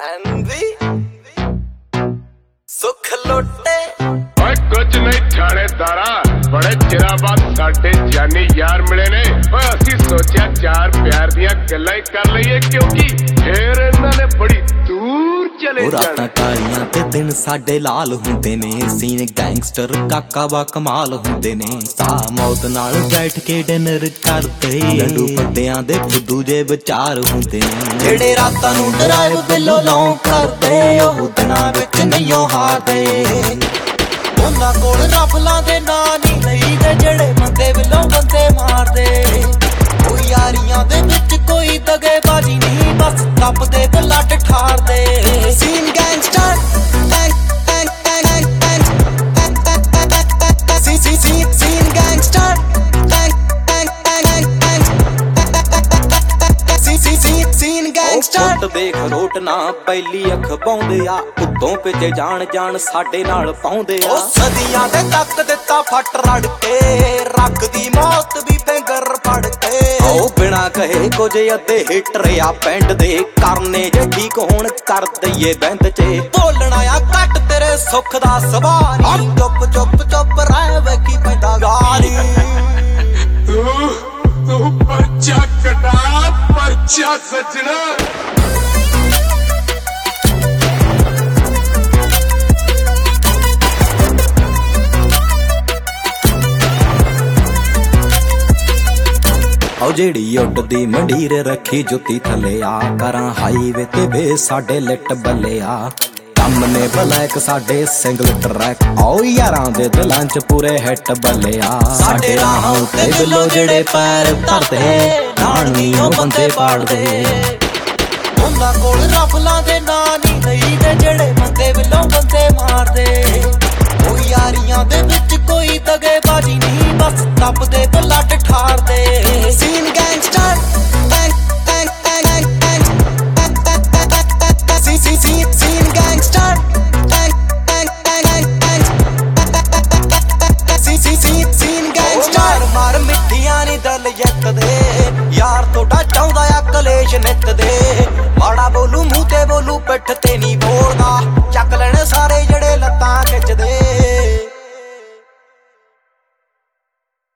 ਹਾਂਜੀ ਸੁਖ ਲੋਟੇ ਓਏ ਕੁਝ ਨਹੀਂ ਥਾਣੇਦਾਰਾ ਬੜੇ ਚਿਰਾਂ ਬਾਅਦ ਸਾਡੇ ਜਾਨੀ ਯਾਰ ਮਿਲੇ ਨੇ। ਓਏ ਅਸੀਂ ਸੋਚਿਆ ਚਾਰ ਪਿਆਰ ਦੀਆਂ ਗੱਲਾਂ ਹੀ ਕਰ ਲਈਏ ਕਿਉਂਕਿ ਫੇਰ ਇਹਨਾਂ ਨੇ ਬੜੀ ਦੂਰ ਚਲੇ ਜਾਣਾ। ਰਾਤਾਂ ਕਾਲੀਆਂ ਤੇ ਦਿਨ ਸਾਡੇ ਲਾਲ ਹੁੰਦੇ ਨੇ, ਸੀਨ ਗੈਂਗਸਟਰ ਕਾਕਾ ਬਾ ਕਮਾਲ ਹੁੰਦੇ ਨੇ। ਸਾਹ ਮੌਤ ਨਾਲ ਬੈਠ ਕੇ ਡਿਨਰ ਕਰਦੇ, ਲੱਡੂ ਪੱਤਿਆਂ ਦੇ ਫੁੱਦੂ ਜੇ ਵਿਚਾਰ ਹੁੰਦੇ ਨੇ। ਜਿਹੜੇ ਰਾਤਾਂ ਨੂੰ ਡਰਾਈਵ ਬਿੱਲੋ ਲੌਂ ਕਰਦੇ, ਉਹ ਦਿਨਾਂ ਵਿੱਚ ਨਹੀਂ ਹਾਰਦੇ। ਉਹਨਾਂ ਕੋਲ ਰਫਲਾਂ ਦੇ ਨਾਂ ਨਹੀਂ ਲਈਦੇ, ਜਿਹੜੇ ਬੰਦੇ ਬਿੱਲੋਂ ਬੰਦੇ ਮਾਰਦੇ। ਉਹ ਯਾਰੀਆਂ ਦੇ ਵਿੱਚ ਕੋਈ ਦਗੇਬਾਜ਼ੀ ਨਹੀਂ, ਬਸ ਲੱਭਦੇ ਬਲੱਡ ਠਾਰਦੇ। Scene gangster scene gangster scene gangster ਦੇਖ ਰੋਟ ਨਾ ਪਹਿਲੀ ਅੱਖ ਪਾਉਂਦੇ ਆ, ਉਦੋਂ ਪਿੱਛੇ ਜਾਣ ਜਾਣ ਸਾਡੇ ਨਾਲ ਪਾਉਂਦੇ ਆ। ਉਹ ਸਦੀਆਂ ਦੇ ਤੱਕ ਦਿੱਤਾ ਫੱਟ ਰੜ ਕੇ, ਰੱਖਦੀ ਮੌਤ ਵੀ ਫਿੰਗਰ ਫੜ ਕੇ। ਉਹ ਬਿਨਾ ਕਹੇ ਕੁਝ ਅੱਧੇ ਹਿੱਟਰ ਆ ਪਿੰਡ ਦੇ, ਕਰਨੇ ਜੇ ਠੀਕ ਹੋਣ ਕਰ ਦਈਏ ਬੰਦ ਚ। ਬੋਲਣਾ ਆ ਘੱਟ ਤੇਰੇ ਸੁੱਖ ਦਾ ਸਵਾਰੀ, ਚੁੱਪ ਚੁੱਪ ਚੁੱਪ ਰਹਿ ਵੇ ਕੀ ਪੈਂਦਾ ਗਾਲੀ। ਤੂੰ ਪਰਚਾ ਕਟਾ ਪਰਚਾ ਸੱਜਣਾ। ਉਹ ਜਿਹੜੀ ਉੱਡਦੀ ਮੰਡੀਰ ਰੱਖੀ ਜੁੱਤੀ ਥੱਲੇ ਆ, ਕਰਾਂ ਹਾਈਵੇ ਤੇ ਵੇ ਸਾਡੇ ਲਿਟ ਬੱਲੇ ਆ। ਕੰਮ ਨੇ ਬਲੈਕ ਸਾਡੇ ਸਿੰਗਲ ਟਰੈਕ, ਆਓ ਯਾਰਾਂ ਦੇ ਦਿਲਾਂ ਚ ਪੂਰੇ ਹਿੱਟ ਬੱਲੇ ਆ। ਸਾਡੇ ਰਾਹਾਂ ਉੱਤੇ ਬਿੱਲੋ ਜਿਹੜੇ ਪੈਰ ਧਰਦੇ, ਨਾਣੀ ਉਹ ਬੰਦੇ ਪਾੜਦੇ। ਉਹਨਾਂ ਕੋਲ ਰਫਲਾਂ ਦੇ ਨਾਂ ਨਹੀਂ ਲਈਦੇ, ਜਿਹੜੇ ਬੰਦੇ ਬਿੱਲੋਂ ਬੰਦੇ ਮਾਰਦੇ। ਉਹ ਯਾਰੀਆਂ ਦੇ ਵਿੱਚ ਕੋਈ ਦਗੇਬਾਜ਼ੀ ਨਹੀਂ, ਬਸ ਲੱਭਦੇ ਬਲੱਡ ਠਾਰਦੇ। Scene gangster scene gangster scene gangster. ਮਾਰ ਮਿੱਠੀਆਂ ਨੀ ਦਿਲ ਜਿੱਤਦੇ, ਯਾਰ ਤੁਹਾਡਾ ਚਾਹੁੰਦਾ ਆ ਕਲੇਸ਼ ਨਿੱਤ ਦੇ। ਮਾੜਾ ਬੋਲੂ ਮੂੰਹ ਤੇ ਬੋਲੂ ਪਿੱਠ ਤੇ ਨਹੀਂ ਬੋਲਦਾ।